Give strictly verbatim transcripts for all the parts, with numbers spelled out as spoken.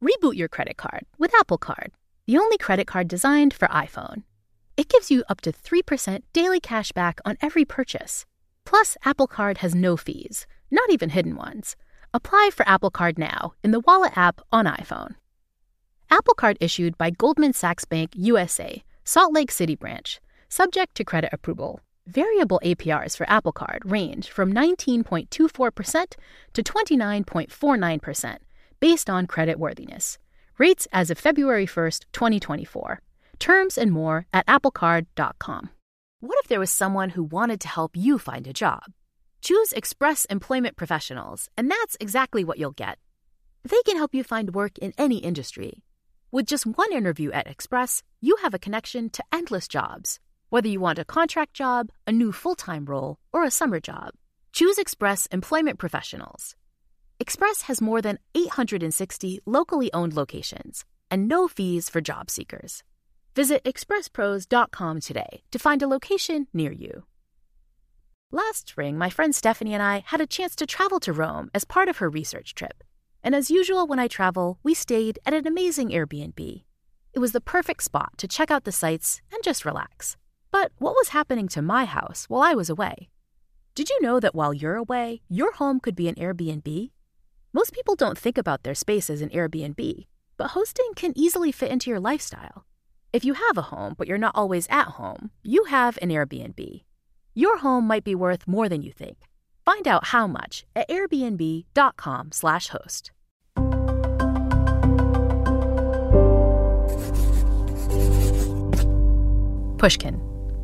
Reboot your credit card with Apple Card, the only credit card designed for iPhone. It gives you up to three percent daily cash back on every purchase. Plus, Apple Card has no fees, not even hidden ones. Apply for Apple Card now in the Wallet app on iPhone. Apple Card issued by Goldman Sachs Bank U S A, Salt Lake City branch, subject to credit approval. Variable A P Rs for Apple Card range from nineteen point two four percent to twenty-nine point four nine percent based on credit worthiness. Rates as of February first, twenty twenty-four. Terms and more at apple card dot com. What if there was someone who wanted to help you find a job? Choose Express Employment Professionals, and that's exactly what you'll get. They can help you find work in any industry. With just one interview at Express, you have a connection to endless jobs. Whether you want a contract job, a new full-time role, or a summer job, choose Express Employment Professionals. Express has more than eight hundred sixty locally owned locations and no fees for job seekers. Visit express pros dot com today to find a location near you. Last spring, my friend Stephanie and I had a chance to travel to Rome as part of her research trip. And as usual when I travel, we stayed at an amazing Airbnb. It was the perfect spot to check out the sights and just relax. But what was happening to my house while I was away? Did you know that while you're away, your home could be an Airbnb? Most people don't think about their space as an Airbnb, but hosting can easily fit into your lifestyle. If you have a home, but you're not always at home, you have an Airbnb. Your home might be worth more than you think. Find out how much at airbnb dot com slash host. Pushkin.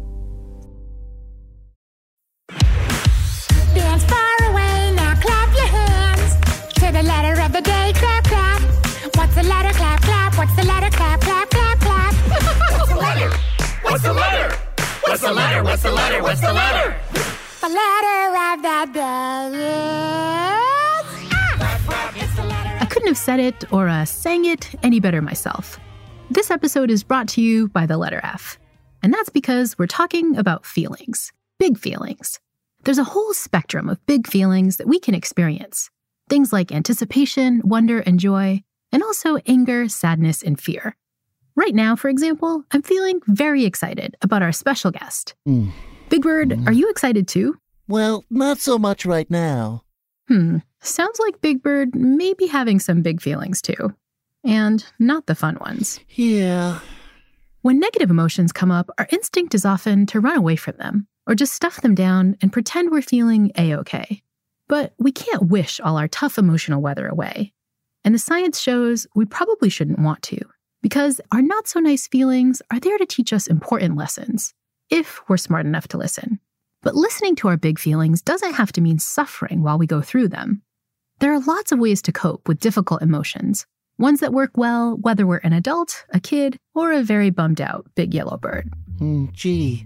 Dance far away, now clap your hands. To the letter of the day, clap, clap. What's the letter, clap, clap? What's the letter, clap, clap, clap, clap? What's the letter? What's the letter? What's the letter? What's the letter? What's the letter? The letter of the day is... Ah! It's the letter. I couldn't have said it or uh, sang it any better myself. This episode is brought to you by the letter F. And that's because we're talking about feelings. Big feelings. There's a whole spectrum of big feelings that we can experience. Things like anticipation, wonder, and joy, and also anger, sadness, and fear. Right now, for example, I'm feeling very excited about our special guest. Mm. Big Bird, mm. are you excited too? Well, not so much right now. Hmm, sounds like Big Bird may be having some big feelings too. And not the fun ones. Yeah. When negative emotions come up, our instinct is often to run away from them, or just stuff them down and pretend we're feeling A-okay. But we can't wish all our tough emotional weather away. And the science shows we probably shouldn't want to, because our not-so-nice feelings are there to teach us important lessons, if we're smart enough to listen. But listening to our big feelings doesn't have to mean suffering while we go through them. There are lots of ways to cope with difficult emotions, ones that work well whether we're an adult, a kid, or a very bummed-out big yellow bird. Mm, gee.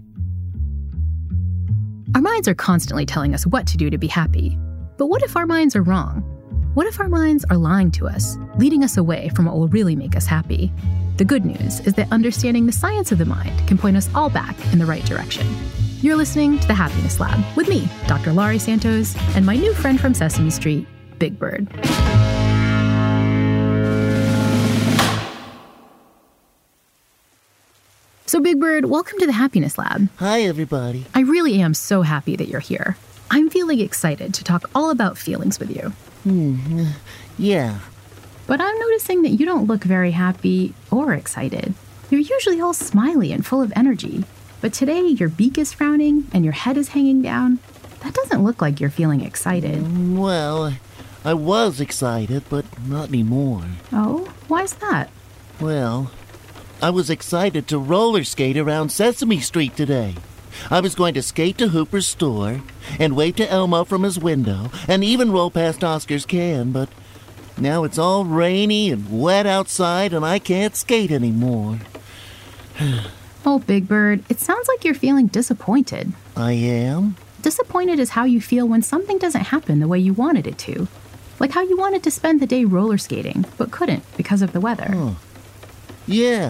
Our minds are constantly telling us what to do to be happy. But what if our minds are wrong? What if our minds are lying to us, leading us away from what will really make us happy? The good news is that understanding the science of the mind can point us all back in the right direction. You're listening to The Happiness Lab with me, Doctor Laurie Santos, and my new friend from Sesame Street, Big Bird. So Big Bird, welcome to The Happiness Lab. Hi, everybody. I really am so happy that you're here. I'm feeling excited to talk all about feelings with you. Hmm, yeah. But I'm noticing that you don't look very happy or excited. You're usually all smiley and full of energy. But today, your beak is frowning and your head is hanging down. That doesn't look like you're feeling excited. Well, I was excited, but not anymore. Oh, why's that? Well, I was excited to roller skate around Sesame Street today. I was going to skate to Hooper's store and wave to Elmo from his window and even roll past Oscar's can, but now it's all rainy and wet outside and I can't skate anymore. Oh, Big Bird, it sounds like you're feeling disappointed. I am? Disappointed is how you feel when something doesn't happen the way you wanted it to. Like how you wanted to spend the day roller skating, but couldn't because of the weather. Huh. Yeah,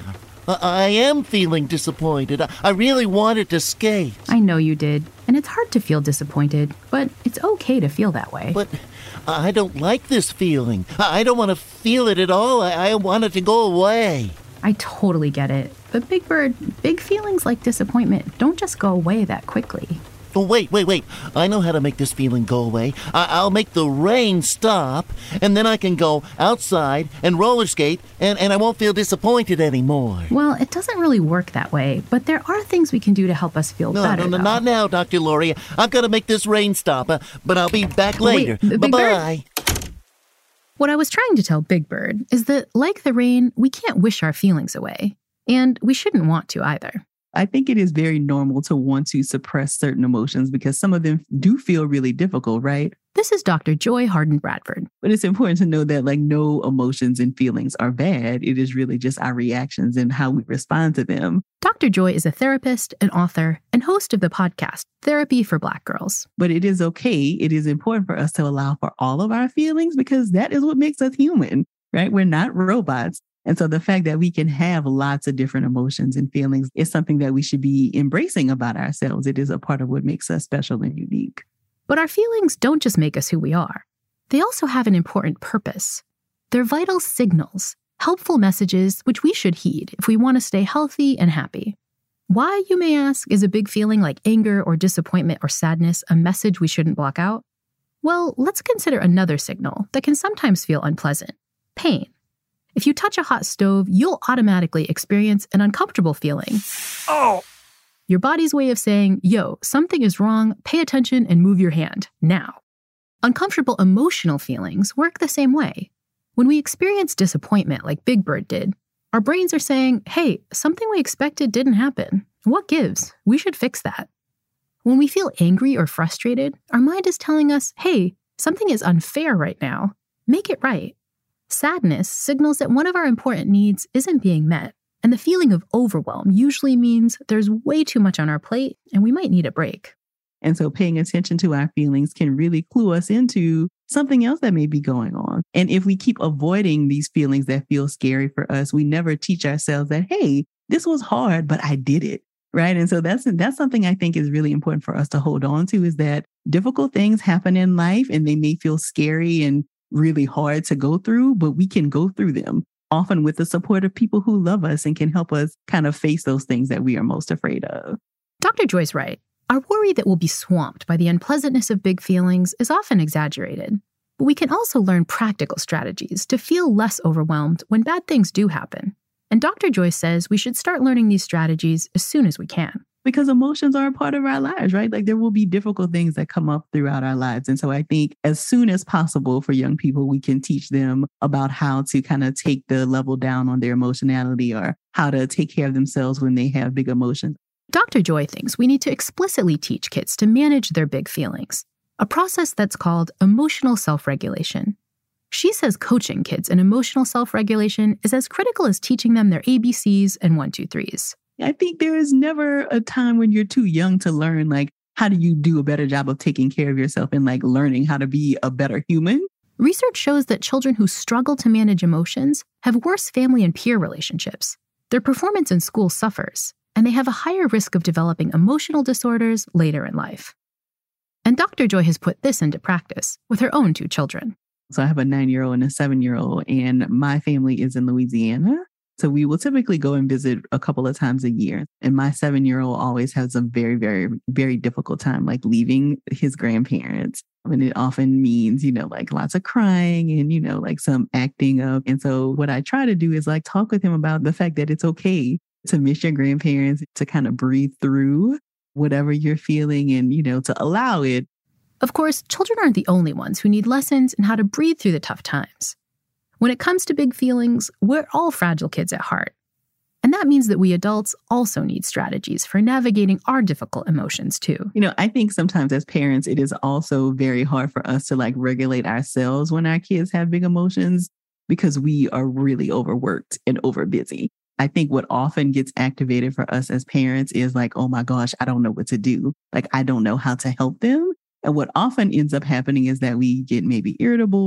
I, I am feeling disappointed. I, I really wanted to skate. I know you did, and it's hard to feel disappointed, but it's okay to feel that way. But I don't like this feeling. I don't want to feel it at all. I, I want it to go away. I totally get it. But Big Bird, big feelings like disappointment don't just go away that quickly. Oh, wait, wait, wait. I know how to make this feeling go away. I- I'll make the rain stop, and then I can go outside and roller skate, and, and I won't feel disappointed anymore. Well, it doesn't really work that way, but there are things we can do to help us feel no, better. No, no, though. not now, Doctor Lori. I've got to make this rain stop, uh, but I'll be back later. Wait, Big Bye-bye. Bird? What I was trying to tell Big Bird is that, like the rain, we can't wish our feelings away. And we shouldn't want to either. I think it is very normal to want to suppress certain emotions because some of them do feel really difficult, right? This is Doctor Joy Harden Bradford. But it's important to know that like no emotions and feelings are bad. It is really just our reactions and how we respond to them. Doctor Joy is a therapist, an author, and host of the podcast Therapy for Black Girls. But it is okay. It is important for us to allow for all of our feelings because that is what makes us human, right? We're not robots. And so the fact that we can have lots of different emotions and feelings is something that we should be embracing about ourselves. It is a part of what makes us special and unique. But our feelings don't just make us who we are. They also have an important purpose. They're vital signals, helpful messages which we should heed if we want to stay healthy and happy. Why, you may ask, is a big feeling like anger or disappointment or sadness a message we shouldn't block out? Well, let's consider another signal that can sometimes feel unpleasant: pain. If you touch a hot stove, you'll automatically experience an uncomfortable feeling. Oh! Your body's way of saying, yo, something is wrong, pay attention and move your hand, now. Uncomfortable emotional feelings work the same way. When we experience disappointment like Big Bird did, our brains are saying, hey, something we expected didn't happen. What gives? We should fix that. When we feel angry or frustrated, our mind is telling us, hey, something is unfair right now. Make it right. Sadness signals that one of our important needs isn't being met, and the feeling of overwhelm usually means there's way too much on our plate and we might need a break. And so paying attention to our feelings can really clue us into something else that may be going on. And if we keep avoiding these feelings that feel scary for us, we never teach ourselves that, hey, this was hard, but I did it, right? And so that's that's something I think is really important for us to hold on to, is that difficult things happen in life and they may feel scary and really hard to go through, but we can go through them, often with the support of people who love us and can help us kind of face those things that we are most afraid of. Doctor Joy's right. Our worry that we'll be swamped by the unpleasantness of big feelings is often exaggerated. But we can also learn practical strategies to feel less overwhelmed when bad things do happen. And Doctor Joy says we should start learning these strategies as soon as we can. Because emotions are a part of our lives, right? Like there will be difficult things that come up throughout our lives. And so I think as soon as possible for young people, we can teach them about how to kind of take the level down on their emotionality or how to take care of themselves when they have big emotions. Doctor Joy thinks we need to explicitly teach kids to manage their big feelings, a process that's called emotional self-regulation. She says coaching kids in emotional self-regulation is as critical as teaching them their A B Cs and one, two, threes. I think there is never a time when you're too young to learn, like, how do you do a better job of taking care of yourself and like learning how to be a better human? Research shows that children who struggle to manage emotions have worse family and peer relationships. Their performance in school suffers, and they have a higher risk of developing emotional disorders later in life. And Doctor Joy has put this into practice with her own two children. So I have a nine-year-old and a seven-year-old, and my family is in Louisiana. So we will typically go and visit a couple of times a year. And my seven-year-old always has a very, very, very difficult time, like leaving his grandparents. And it often means, you know, like lots of crying and, you know, like some acting up. And so what I try to do is like talk with him about the fact that it's okay to miss your grandparents, to kind of breathe through whatever you're feeling and, you know, to allow it. Of course, children aren't the only ones who need lessons in how to breathe through the tough times. When it comes to big feelings, we're all fragile kids at heart. And that means that we adults also need strategies for navigating our difficult emotions too. You know, I think sometimes as parents, it is also very hard for us to like regulate ourselves when our kids have big emotions because we are really overworked and overbusy. I think what often gets activated for us as parents is like, oh my gosh, I don't know what to do. Like, I don't know how to help them. And what often ends up happening is that we get maybe irritable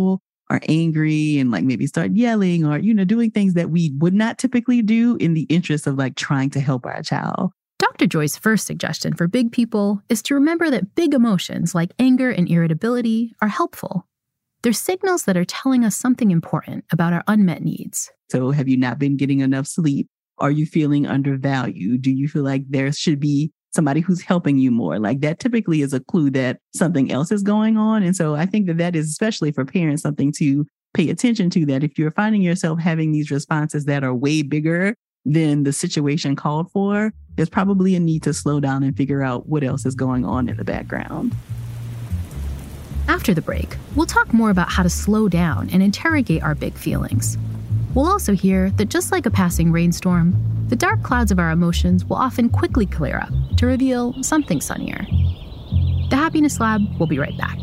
are angry and like maybe start yelling or, you know, doing things that we would not typically do in the interest of like trying to help our child. Doctor Joy's first suggestion for big people is to remember that big emotions like anger and irritability are helpful. They're signals that are telling us something important about our unmet needs. So have you not been getting enough sleep? Are you feeling undervalued? Do you feel like there should be somebody who's helping you more? Like that typically is a clue that something else is going on. And so I think that that is especially for parents something to pay attention to, that if you're finding yourself having these responses that are way bigger than the situation called for, there's probably a need to slow down and figure out what else is going on in the background. After the break, we'll talk more about how to slow down and interrogate our big feelings. We'll also hear that just like a passing rainstorm, the dark clouds of our emotions will often quickly clear up to reveal something sunnier. The Happiness Lab will be right back.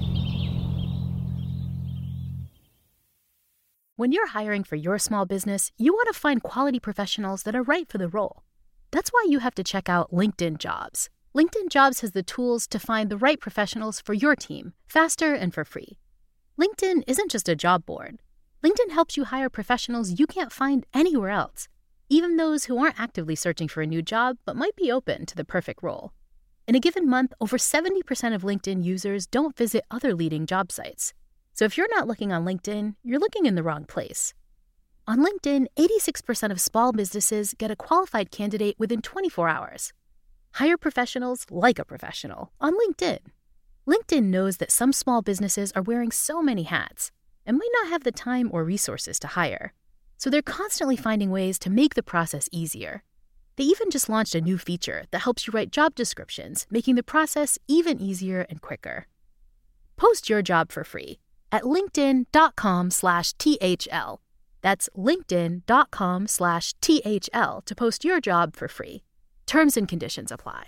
When you're hiring for your small business, you want to find quality professionals that are right for the role. That's why you have to check out LinkedIn Jobs. LinkedIn Jobs has the tools to find the right professionals for your team faster and for free. LinkedIn isn't just a job board. LinkedIn helps you hire professionals you can't find anywhere else, even those who aren't actively searching for a new job but might be open to the perfect role. In a given month, over seventy percent of LinkedIn users don't visit other leading job sites. So if you're not looking on LinkedIn, you're looking in the wrong place. On LinkedIn, eighty-six percent of small businesses get a qualified candidate within twenty-four hours. Hire professionals like a professional on LinkedIn. LinkedIn knows that some small businesses are wearing so many hats and might not have the time or resources to hire. So they're constantly finding ways to make the process easier. They even just launched a new feature that helps you write job descriptions, making the process even easier and quicker. Post your job for free at linkedin.com slash THL. That's linkedin.com slash THL to post your job for free. Terms and conditions apply.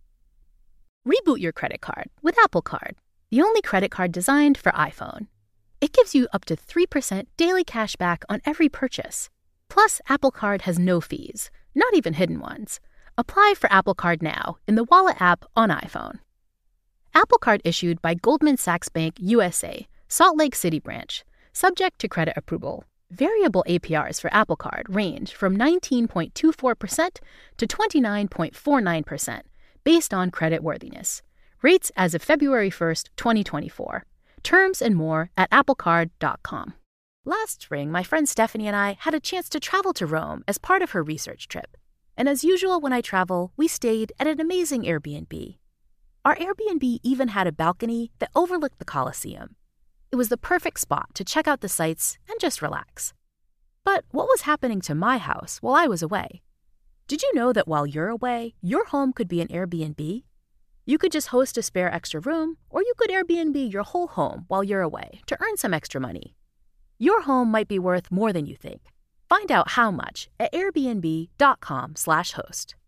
Reboot your credit card with Apple Card, the only credit card designed for iPhone. It gives you up to three percent daily cash back on every purchase. Plus, Apple Card has no fees, not even hidden ones. Apply for Apple Card now in the Wallet app on iPhone. Apple Card issued by Goldman Sachs Bank U S A, Salt Lake City branch, subject to credit approval. Variable A P Rs for Apple Card range from nineteen point two four percent to twenty-nine point four nine percent based on credit worthiness. Rates as of February first, twenty twenty-four. Terms and more at apple card dot com. Last spring, my friend Stephanie and I had a chance to travel to Rome as part of her research trip. And as usual when I travel, we stayed at an amazing Airbnb. Our Airbnb even had a balcony that overlooked the Colosseum. It was the perfect spot to check out the sights and just relax. But what was happening to my house while I was away? Did you know that while you're away, your home could be an Airbnb? You could just host a spare extra room, or you could Airbnb your whole home while you're away to earn some extra money. Your home might be worth more than you think. Find out how much at airbnb.com slash host.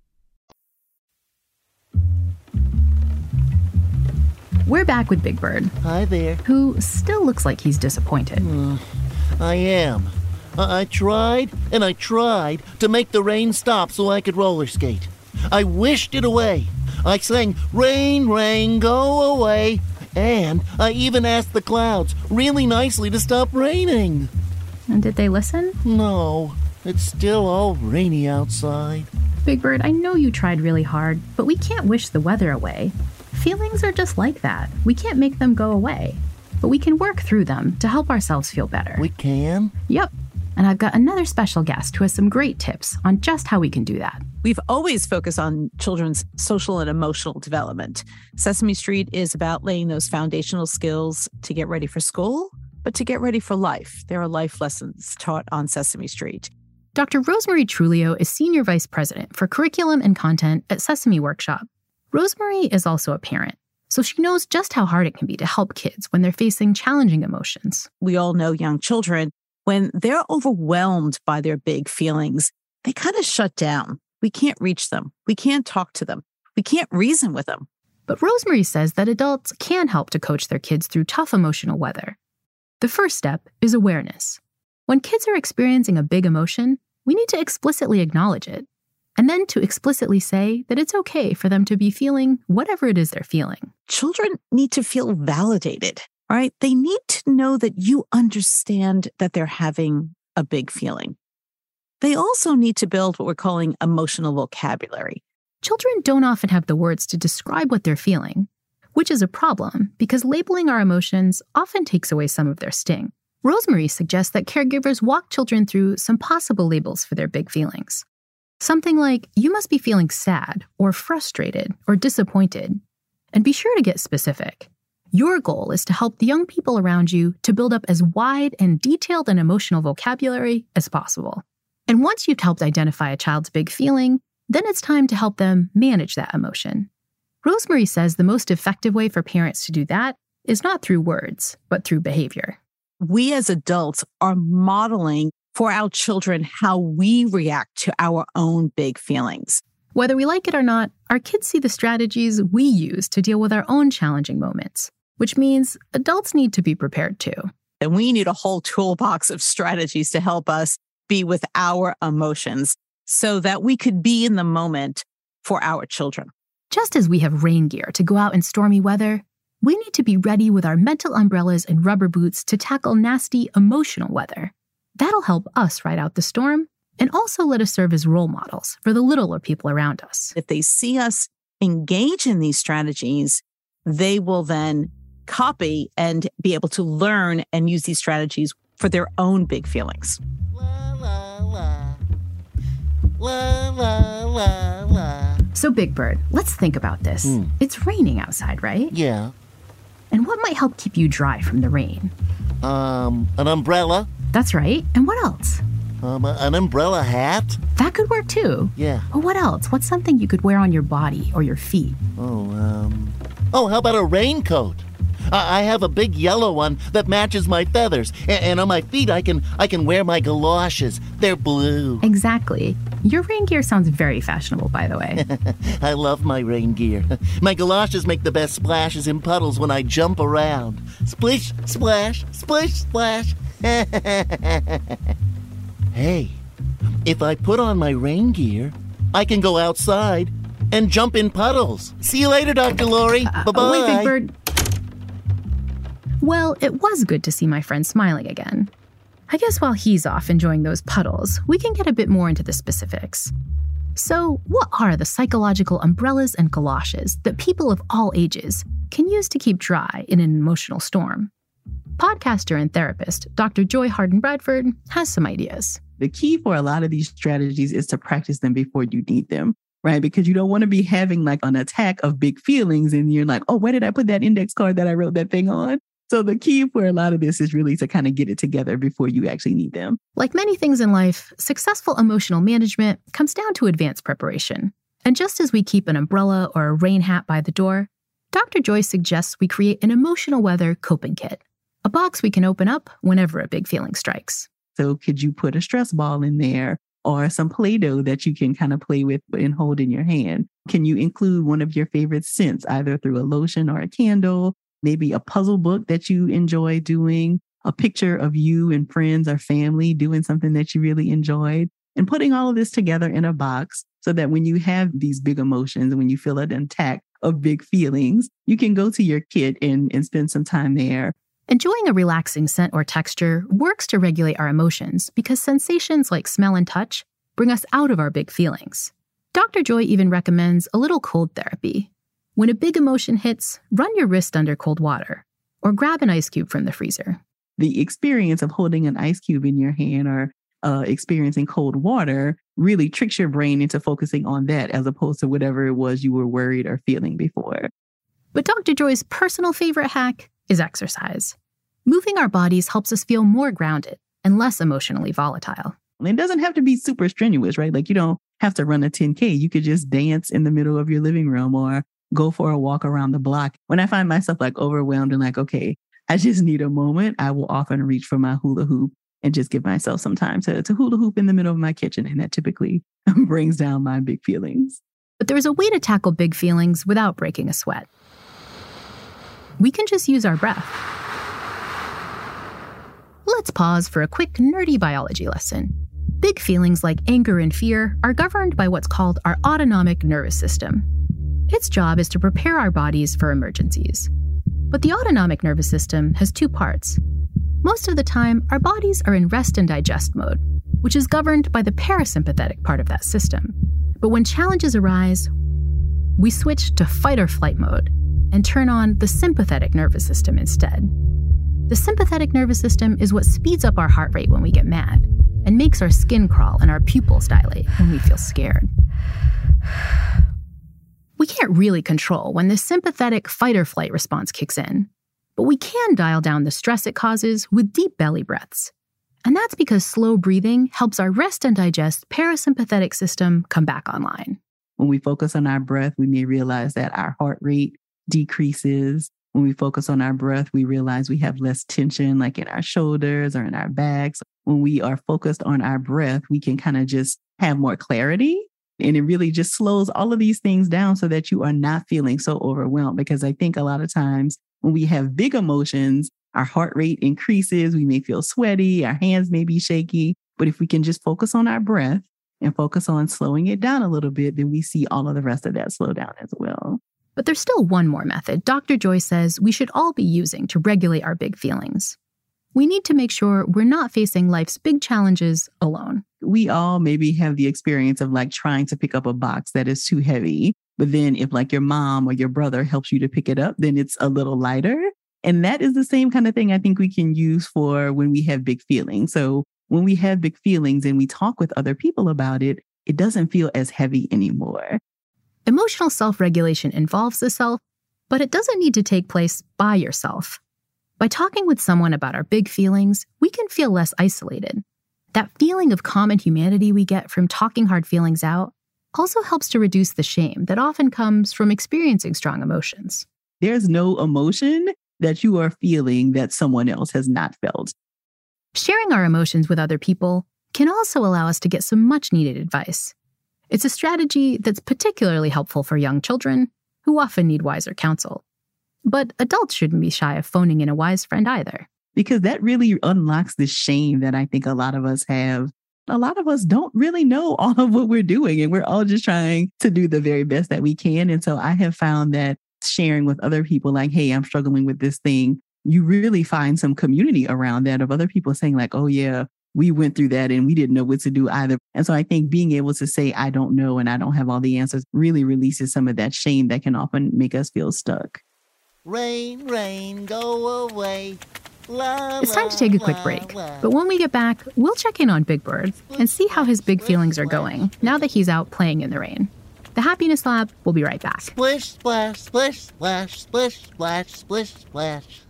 We're back with Big Bird, Hi there. who still looks like he's disappointed. Uh, I am. I-, I tried and I tried to make the rain stop so I could roller skate. I wished it away. I sang, "Rain, rain, go away." And I even asked the clouds really nicely to stop raining. And did they listen? No, it's still all rainy outside. Big Bird, I know you tried really hard, but we can't wish the weather away. Feelings are just like that. We can't make them go away, but we can work through them to help ourselves feel better. We can? Yep. And I've got another special guest who has some great tips on just how we can do that. We've always focused on children's social and emotional development. Sesame Street is about laying those foundational skills to get ready for school, but to get ready for life. There are life lessons taught on Sesame Street. Doctor Rosemary Trulio is Senior Vice President for Curriculum and Content at Sesame Workshop. Rosemary is also a parent, so she knows just how hard it can be to help kids when they're facing challenging emotions. We all know young children, when they're overwhelmed by their big feelings, they kind of shut down. We can't reach them. We can't talk to them. We can't reason with them. But Rosemary says that adults can help to coach their kids through tough emotional weather. The first step is awareness. When kids are experiencing a big emotion, we need to explicitly acknowledge it, and then to explicitly say that it's okay for them to be feeling whatever it is they're feeling. Children need to feel validated. All right. They need to know that you understand that they're having a big feeling. They also need to build what we're calling emotional vocabulary. Children don't often have the words to describe what they're feeling, which is a problem because labeling our emotions often takes away some of their sting. Rosemary suggests that caregivers walk children through some possible labels for their big feelings. Something like, you must be feeling sad or frustrated or disappointed. And be sure to get specific. Your goal is to help the young people around you to build up as wide and detailed an emotional vocabulary as possible. And once you've helped identify a child's big feeling, then it's time to help them manage that emotion. Rosemary says the most effective way for parents to do that is not through words, but through behavior. We as adults are modeling for our children how we react to our own big feelings. Whether we like it or not, our kids see the strategies we use to deal with our own challenging moments, which means adults need to be prepared too. And we need a whole toolbox of strategies to help us be with our emotions so that we could be in the moment for our children. Just as we have rain gear to go out in stormy weather, we need to be ready with our mental umbrellas and rubber boots to tackle nasty emotional weather. That'll help us ride out the storm and also let us serve as role models for the littler people around us. If they see us engage in these strategies, they will then copy and be able to learn and use these strategies for their own big feelings. La, la, la. La, la, la, la. So, Big Bird, let's think about this. Mm. It's raining outside, right? Yeah. And what might help keep you dry from the rain? Um, an umbrella. That's right. And what else? Um, an umbrella hat. That could work too. Yeah. But what else? What's something you could wear on your body or your feet? Oh, um... Oh, how about a raincoat? I, I have a big yellow one that matches my feathers. A- and on my feet, I can I can wear my galoshes. They're blue. Exactly. Your rain gear sounds very fashionable, by the way. I love my rain gear. My galoshes make the best splashes in puddles when I jump around. Splish, splash, splish, splash. Hey, if I put on my rain gear, I can go outside and jump in puddles. See you later, Doctor Lori. Uh, Bye-bye. Wait, Big Bird. Well, it was good to see my friend smiling again. I guess while he's off enjoying those puddles, we can get a bit more into the specifics. So, what are the psychological umbrellas and galoshes that people of all ages can use to keep dry in an emotional storm? Podcaster and therapist Doctor Joy Harden Bradford has some ideas. The key for a lot of these strategies is to practice them before you need them, right? Because you don't want to be having like an attack of big feelings and you're like, oh, where did I put that index card that I wrote that thing on? So the key for a lot of this is really to kind of get it together before you actually need them. Like many things in life, successful emotional management comes down to advanced preparation. And just as we keep an umbrella or a rain hat by the door, Doctor Joy suggests we create an emotional weather coping kit, a box we can open up whenever a big feeling strikes. So could you put a stress ball in there or some Play-Doh that you can kind of play with and hold in your hand? Can you include one of your favorite scents, either through a lotion or a candle? Maybe a puzzle book that you enjoy doing, a picture of you and friends or family doing something that you really enjoyed, and putting all of this together in a box so that when you have these big emotions, when you feel an attack of big feelings, you can go to your kit and, and spend some time there. Enjoying a relaxing scent or texture works to regulate our emotions because sensations like smell and touch bring us out of our big feelings. Doctor Joy even recommends a little cold therapy. When a big emotion hits, run your wrist under cold water or grab an ice cube from the freezer. The experience of holding an ice cube in your hand or uh, experiencing cold water really tricks your brain into focusing on that as opposed to whatever it was you were worried or feeling before. But Doctor Joy's personal favorite hack is exercise. Moving our bodies helps us feel more grounded and less emotionally volatile. It doesn't have to be super strenuous, right? Like you don't have to run a ten K. You could just dance in the middle of your living room or go for a walk around the block. When I find myself like overwhelmed and like, okay, I just need a moment, I will often reach for my hula hoop and just give myself some time to, to hula hoop in the middle of my kitchen. And that typically brings down my big feelings. But there's a way to tackle big feelings without breaking a sweat. We can just use our breath. Let's pause for a quick nerdy biology lesson. Big feelings like anger and fear are governed by what's called our autonomic nervous system. Its job is to prepare our bodies for emergencies. But the autonomic nervous system has two parts. Most of the time, our bodies are in rest and digest mode, which is governed by the parasympathetic part of that system. But when challenges arise, we switch to fight or flight mode and turn on the sympathetic nervous system instead. The sympathetic nervous system is what speeds up our heart rate when we get mad and makes our skin crawl and our pupils dilate when we feel scared. We can't really control when the sympathetic fight or flight response kicks in, but we can dial down the stress it causes with deep belly breaths. And that's because slow breathing helps our rest and digest parasympathetic system come back online. When we focus on our breath, we may realize that our heart rate decreases. When we focus on our breath, we realize we have less tension, like in our shoulders or in our backs. When we are focused on our breath, we can kind of just have more clarity. And it really just slows all of these things down so that you are not feeling so overwhelmed. Because I think a lot of times when we have big emotions, our heart rate increases. We may feel sweaty. Our hands may be shaky. But if we can just focus on our breath and focus on slowing it down a little bit, then we see all of the rest of that slow down as well. But there's still one more method Doctor Joy says we should all be using to regulate our big feelings. We need to make sure we're not facing life's big challenges alone. We all maybe have the experience of like trying to pick up a box that is too heavy. But then if like your mom or your brother helps you to pick it up, then it's a little lighter. And that is the same kind of thing I think we can use for when we have big feelings. So when we have big feelings and we talk with other people about it, it doesn't feel as heavy anymore. Emotional self-regulation involves the self, but it doesn't need to take place by yourself. By talking with someone about our big feelings, we can feel less isolated. That feeling of common humanity we get from talking hard feelings out also helps to reduce the shame that often comes from experiencing strong emotions. There's no emotion that you are feeling that someone else has not felt. Sharing our emotions with other people can also allow us to get some much-needed advice. It's a strategy that's particularly helpful for young children who often need wiser counsel. But adults shouldn't be shy of phoning in a wise friend either. Because that really unlocks the shame that I think a lot of us have. A lot of us don't really know all of what we're doing, and we're all just trying to do the very best that we can. And so I have found that sharing with other people like, hey, I'm struggling with this thing, you really find some community around that of other people saying like, oh, yeah, we went through that and we didn't know what to do either. And so I think being able to say, I don't know and I don't have all the answers really releases some of that shame that can often make us feel stuck. Rain, rain, go away. La, It's time to take a quick break. But when we get back, we'll check in on Big Bird and see how his big feelings are going now that he's out playing in the rain. The Happiness Lab will be right back. Splish, splash, splish, splash, splish, splash, splish, splash.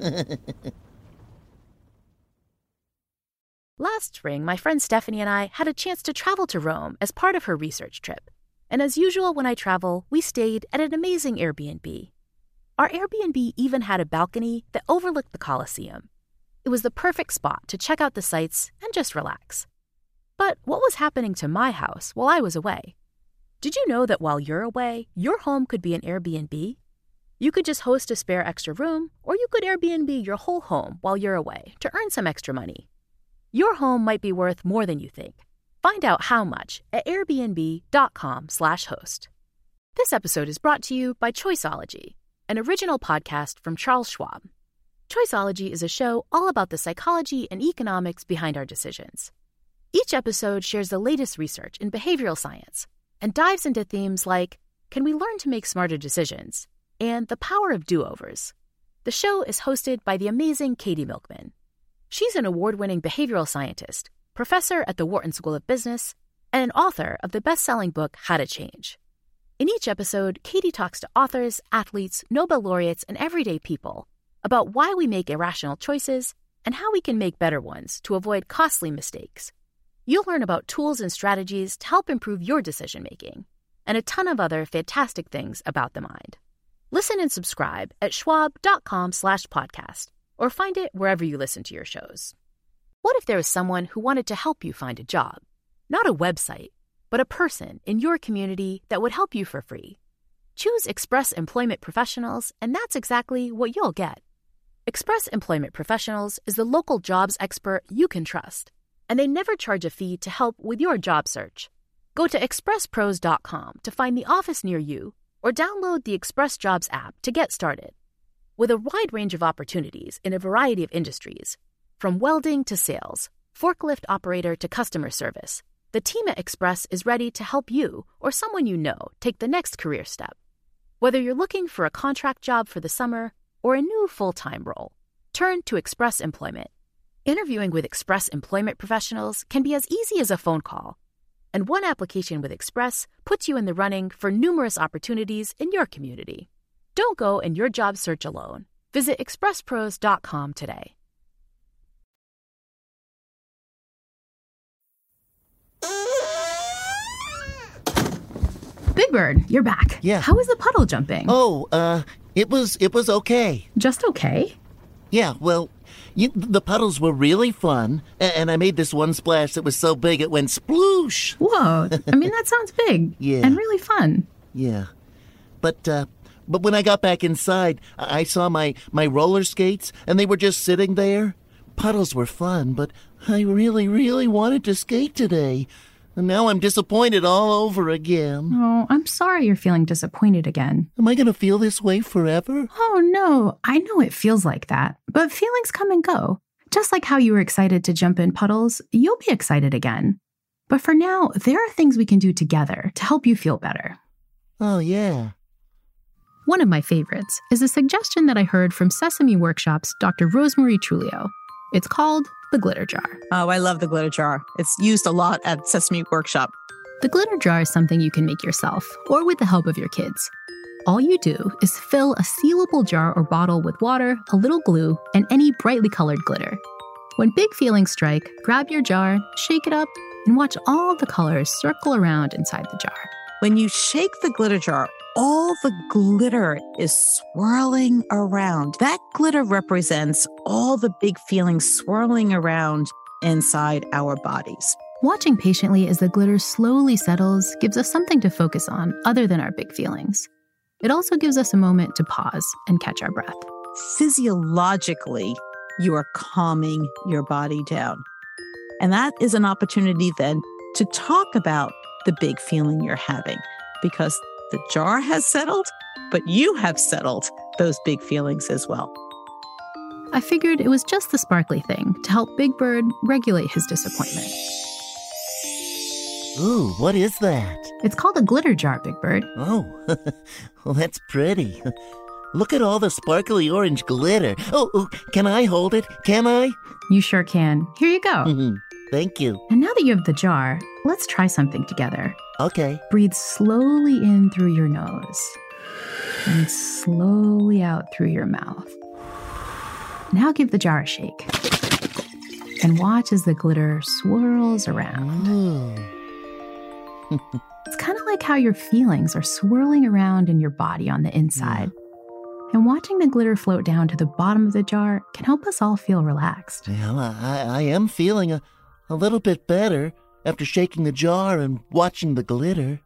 Last spring, my friend Stephanie and I had a chance to travel to Rome as part of her research trip. And as usual, when I travel, we stayed at an amazing Airbnb. Our Airbnb even had a balcony that overlooked the Colosseum. It was the perfect spot to check out the sights and just relax. But what was happening to my house while I was away? Did you know that while you're away, your home could be an Airbnb? You could just host a spare extra room, or you could Airbnb your whole home while you're away to earn some extra money. Your home might be worth more than you think. Find out how much at airbnb.com slash host. This episode is brought to you by Choiceology, an original podcast from Charles Schwab. Choiceology is a show all about the psychology and economics behind our decisions. Each episode shares the latest research in behavioral science and dives into themes like, can we learn to make smarter decisions? And the power of do-overs. The show is hosted by the amazing Katie Milkman. She's an award-winning behavioral scientist, professor at the Wharton School of Business, and an author of the best-selling book, How to Change. In each episode, Katie talks to authors, athletes, Nobel laureates, and everyday people about why we make irrational choices and how we can make better ones to avoid costly mistakes. You'll learn about tools and strategies to help improve your decision-making, and a ton of other fantastic things about the mind. Listen and subscribe at schwab.com slash podcast, or find it wherever you listen to your shows. What if there was someone who wanted to help you find a job? Not a website, but a person in your community that would help you for free. Choose Express Employment Professionals, and that's exactly what you'll get. Express Employment Professionals is the local jobs expert you can trust, and they never charge a fee to help with your job search. Go to express pros dot com to find the office near you, or download the Express Jobs app to get started. With a wide range of opportunities in a variety of industries, from welding to sales, forklift operator to customer service, the team at Express is ready to help you or someone you know take the next career step. Whether you're looking for a contract job for the summer or a new full-time role, turn to Express Employment. Interviewing with Express Employment professionals can be as easy as a phone call, and one application with Express puts you in the running for numerous opportunities in your community. Don't go in your job search alone. Visit express pros dot com today. Big Bird, you're back. Yeah. How was the puddle jumping? Oh, uh, it was it was okay. Just okay? Yeah, well, you, the puddles were really fun, a- and I made this one splash that was so big it went sploosh. Whoa, I mean, that sounds big. Yeah. And really fun. Yeah, but uh, but when I got back inside, I-, I saw my my roller skates, and they were just sitting there. Puddles were fun, but I really, really wanted to skate today. And now I'm disappointed all over again. Oh, I'm sorry you're feeling disappointed again. Am I going to feel this way forever? Oh, no. I know it feels like that, but feelings come and go. Just like how you were excited to jump in puddles, you'll be excited again. But for now, there are things we can do together to help you feel better. Oh, yeah. One of my favorites is a suggestion that I heard from Sesame Workshop's Doctor Rosemary Trulio. It's called the glitter jar. Oh, I love the glitter jar. It's used a lot at Sesame Workshop. The glitter jar is something you can make yourself or with the help of your kids. All you do is fill a sealable jar or bottle with water, a little glue, and any brightly colored glitter. When big feelings strike, grab your jar, shake it up, and watch all the colors circle around inside the jar. When you shake the glitter jar, all the glitter is swirling around. That glitter represents all the big feelings swirling around inside our bodies. Watching patiently as the glitter slowly settles gives us something to focus on other than our big feelings. It also gives us a moment to pause and catch our breath. Physiologically, you are calming your body down. And that is an opportunity then to talk about the big feeling you're having, because the jar has settled, but you have settled those big feelings as well. I figured it was just the sparkly thing to help Big Bird regulate his disappointment. Ooh, what is that? It's called a glitter jar, Big Bird. Oh, well, that's pretty. Look at all the sparkly orange glitter. Oh, oh, can I hold it? Can I? You sure can. Here you go. Thank you. And now that you have the jar, let's try something together. Okay. Breathe slowly in through your nose and slowly out through your mouth. Now give the jar a shake and watch as the glitter swirls around. Oh. It's kind of like how your feelings are swirling around in your body on the inside. And watching the glitter float down to the bottom of the jar can help us all feel relaxed. Well, I, I am feeling a, a little bit better after shaking the jar and watching the glitter.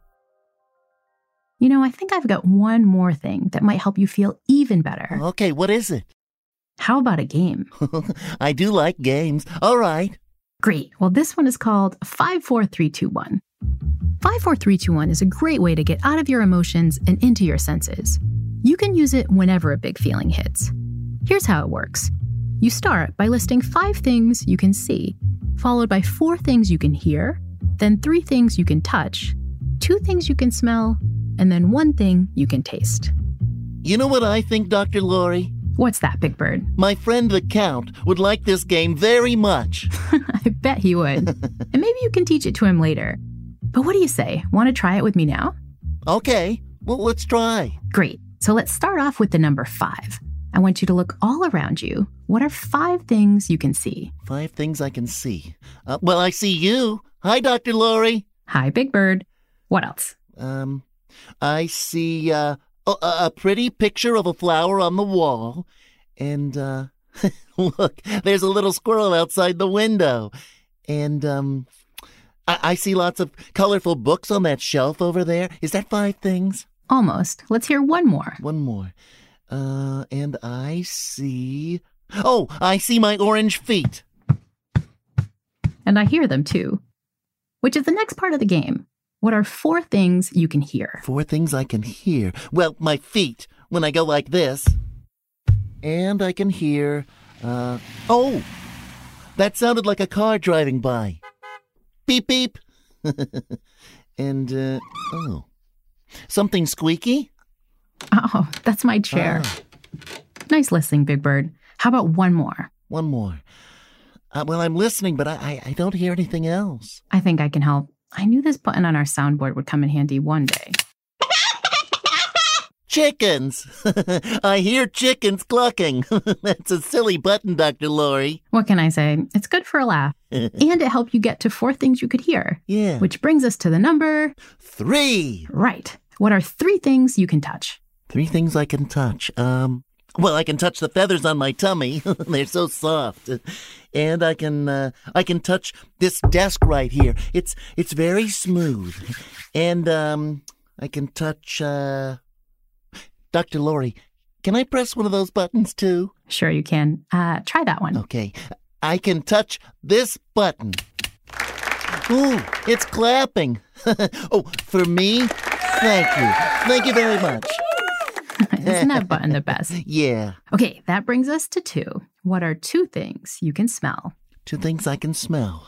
You know, I think I've got one more thing that might help you feel even better. Okay, what is it? How about a game? I do like games. All right. Great. Well, this one is called five four three two one. five four three two one is a great way to get out of your emotions and into your senses. You can use it whenever a big feeling hits. Here's how it works. You start by listing five things you can see, followed by four things you can hear, then three things you can touch, two things you can smell, and then one thing you can taste. You know what I think, Doctor Lori? What's that, Big Bird? My friend the Count would like this game very much. I bet he would. And maybe you can teach it to him later. But what do you say? Want to try it with me now? Okay, well, let's try. Great. So let's start off with the number five. I want you to look all around you. What are five things you can see? Five things I can see. Uh, well, I see you. Hi, Doctor Lori. Hi, Big Bird. What else? Um, I see uh, a, a pretty picture of a flower on the wall. And, uh, look, there's a little squirrel outside the window. And, um, I, I see lots of colorful books on that shelf over there. Is that five things? Almost. Let's hear one more. One more. Uh, and I see... Oh, I see my orange feet. And I hear them too. Which is the next part of the game. What are four things you can hear? Four things I can hear. Well, my feet, when I go like this. And I can hear, uh, oh, that sounded like a car driving by. Beep, beep. And, uh, oh, something squeaky? Oh, that's my chair. Ah. Nice listening, Big Bird. How about one more? One more. Uh, well, I'm listening, but I, I, I don't hear anything else. I think I can help. I knew this button on our soundboard would come in handy one day. Chickens! I hear chickens clucking. That's a silly button, Doctor Lori. What can I say? It's good for a laugh. And it helped you get to four things you could hear. Yeah. Which brings us to the number... Three! Right. What are three things you can touch? Three things I can touch. Um, well, I can touch the feathers on my tummy. They're so soft. And I can, uh, I can touch this desk right here. It's, it's very smooth. And, um, I can touch, uh... Doctor Lori, can I press one of those buttons too? Sure you can. Uh, try that one. Okay. I can touch this button. Ooh, it's clapping. Oh, for me? Thank you. Thank you very much. Isn't that button the best? Yeah. Okay, that brings us to two. What are two things you can smell? Two things I can smell.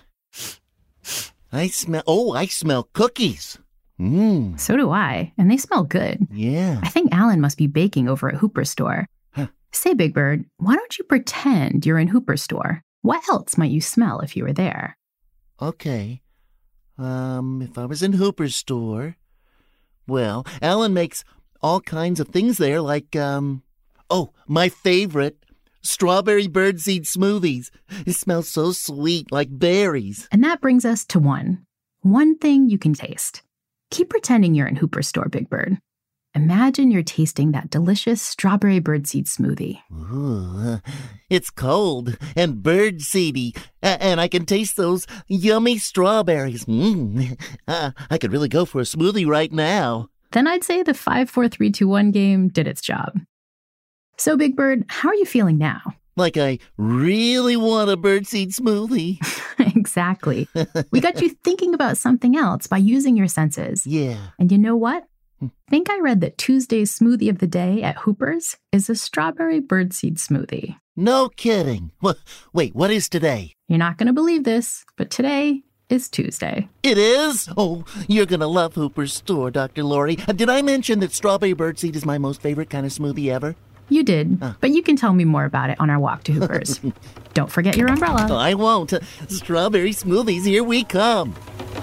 I smell, oh, I smell cookies. Mmm. So do I, and they smell good. Yeah. I think Alan must be baking over at Hooper's store. Huh. Say, Big Bird, why don't you pretend you're in Hooper's store? What else might you smell if you were there? Okay. Um, if I was in Hooper's store, well, Alan makes all kinds of things there, like, um, oh, my favorite, strawberry birdseed smoothies. It smells so sweet, like berries. And that brings us to one. One thing you can taste. Keep pretending you're in Hooper's store, Big Bird. Imagine you're tasting that delicious strawberry birdseed smoothie. Ooh, it's cold and birdseedy, and I can taste those yummy strawberries. Mm. Uh, I could really go for a smoothie right now. Then I'd say the five, four, three, two, one game did its job. So, Big Bird, how are you feeling now? Like I really want a birdseed smoothie. Exactly. We got you thinking about something else by using your senses. Yeah. And you know what? I think I read that Tuesday's smoothie of the day at Hooper's is a strawberry birdseed smoothie. No kidding. Well, wait, what is today? You're not going to believe this, but today is Tuesday. It is? Oh, you're going to love Hooper's store, Doctor Lori. Uh, did I mention that strawberry birdseed is my most favorite kind of smoothie ever? You did, uh. but you can tell me more about it on our walk to Hooper's. Don't forget your umbrella. Oh, I won't. Uh, strawberry smoothies, here we come.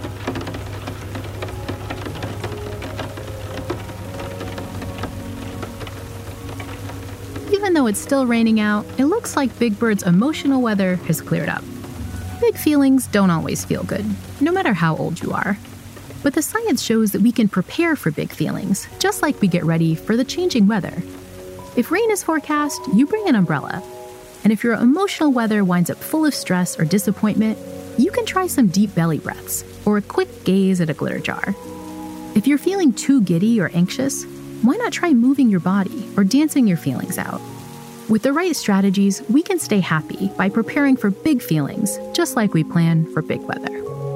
Even though it's still raining out, it looks like Big Bird's emotional weather has cleared up. Big feelings don't always feel good, no matter how old you are. But the science shows that we can prepare for big feelings, just like we get ready for the changing weather. If rain is forecast, you bring an umbrella. And if your emotional weather winds up full of stress or disappointment, you can try some deep belly breaths or a quick gaze at a glitter jar. If you're feeling too giddy or anxious, why not try moving your body or dancing your feelings out? With the right strategies, we can stay happy by preparing for big feelings, just like we plan for big weather.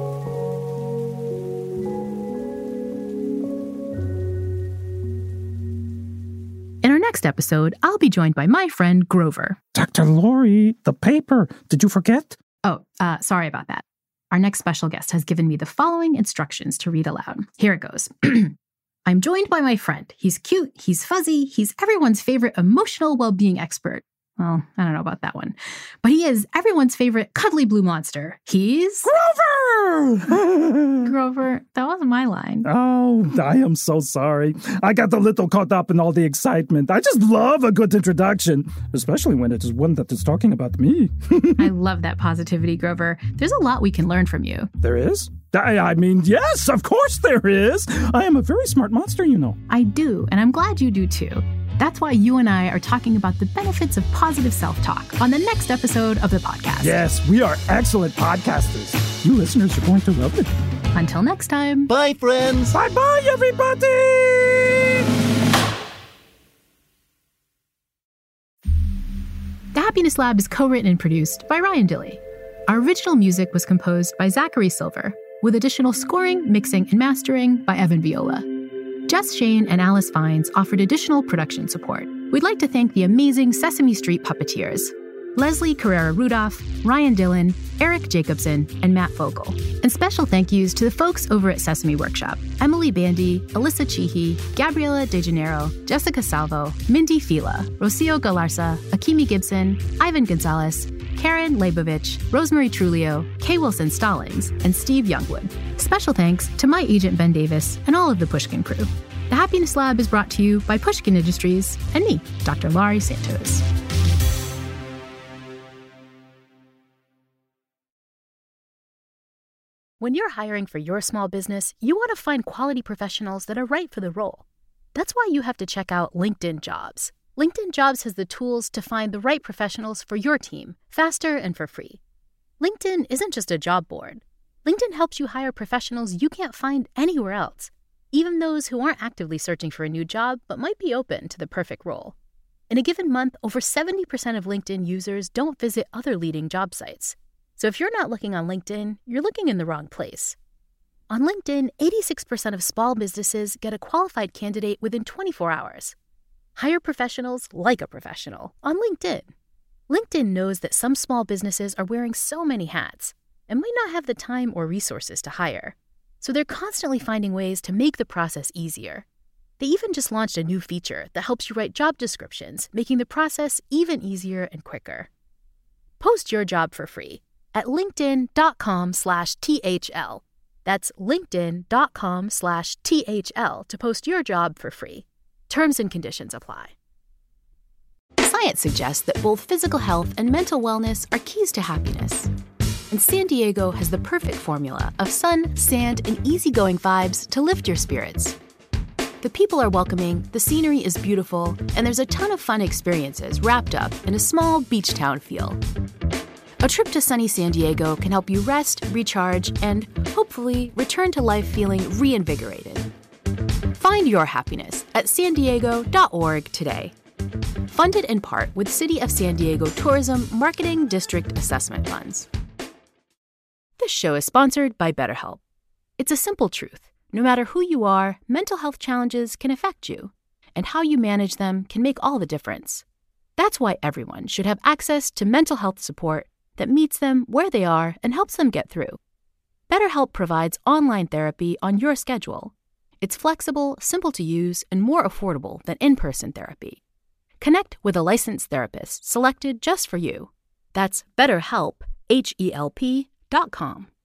In our next episode, I'll be joined by my friend Grover. Doctor Lori, the paper. Did you forget? Oh, uh, sorry about that. Our next special guest has given me the following instructions to read aloud. Here it goes. I'm joined by my friend. He's cute, he's fuzzy, he's everyone's favorite emotional well-being expert. Well, I don't know about that one. But he is everyone's favorite cuddly blue monster. He's... Grover! Grover, that wasn't my line. Oh, I am so sorry. I got a little caught up in all the excitement. I just love a good introduction, especially when it is one that is talking about me. I love that positivity, Grover. There's a lot we can learn from you. There is? I, I mean, yes, of course there is. I am a very smart monster, you know. I do, and I'm glad you do too. That's why you and I are talking about the benefits of positive self-talk on the next episode of the podcast. Yes, we are excellent podcasters. You listeners are going to love it. Until next time. Bye, friends. Bye-bye, everybody! The Happiness Lab is co-written and produced by Ryan Dilley. Our original music was composed by Zachary Silver, with additional scoring, mixing, and mastering by Evan Viola. Jess Shane and Alice Vines offered additional production support, with We'd like to thank the amazing Sesame Street puppeteers, Leslie Carrera-Rudolph, Ryan Dillon, Eric Jacobson, and Matt Vogel. And special thank yous to the folks over at Sesame Workshop, Emily Bandy, Alyssa Cheehy, Gabriela De Janeiro, Jessica Salvo, Mindy Fila, Rocio Galarza, Akimi Gibson, Ivan Gonzalez, Karen Leibovich, Rosemary Trulio, Kay Wilson Stallings, and Steve Youngwood. Special thanks to my agent Ben Davis and all of the Pushkin crew. The Happiness Lab is brought to you by Pushkin Industries and me, Doctor Laurie Santos. When you're hiring for your small business, you want to find quality professionals that are right for the role. That's why you have to check out LinkedIn Jobs. LinkedIn Jobs has the tools to find the right professionals for your team, faster and for free. LinkedIn isn't just a job board. LinkedIn helps you hire professionals you can't find anywhere else, even those who aren't actively searching for a new job but might be open to the perfect role. In a given month, over seventy percent of LinkedIn users don't visit other leading job sites. So if you're not looking on LinkedIn, you're looking in the wrong place. On LinkedIn, eighty-six percent of small businesses get a qualified candidate within twenty-four hours. Hire professionals like a professional on LinkedIn. LinkedIn knows that some small businesses are wearing so many hats and might not have the time or resources to hire. So they're constantly finding ways to make the process easier. They even just launched a new feature that helps you write job descriptions, making the process even easier and quicker. Post your job for free at linkedin.com slash THL. That's linkedin.com slash THL to post your job for free. Terms and conditions apply. Science suggests that both physical health and mental wellness are keys to happiness. And San Diego has the perfect formula of sun, sand, and easygoing vibes to lift your spirits. The people are welcoming, the scenery is beautiful, and there's a ton of fun experiences wrapped up in a small beach town feel. A trip to sunny San Diego can help you rest, recharge, and hopefully return to life feeling reinvigorated. Find your happiness at san diego dot org today. Funded in part with City of San Diego Tourism Marketing District Assessment Funds. This show is sponsored by BetterHelp. It's a simple truth. No matter who you are, mental health challenges can affect you, and how you manage them can make all the difference. That's why everyone should have access to mental health support that meets them where they are and helps them get through. BetterHelp provides online therapy on your schedule. It's flexible, simple to use, and more affordable than in-person therapy. Connect with a licensed therapist selected just for you. That's BetterHelp, H E L P dot com.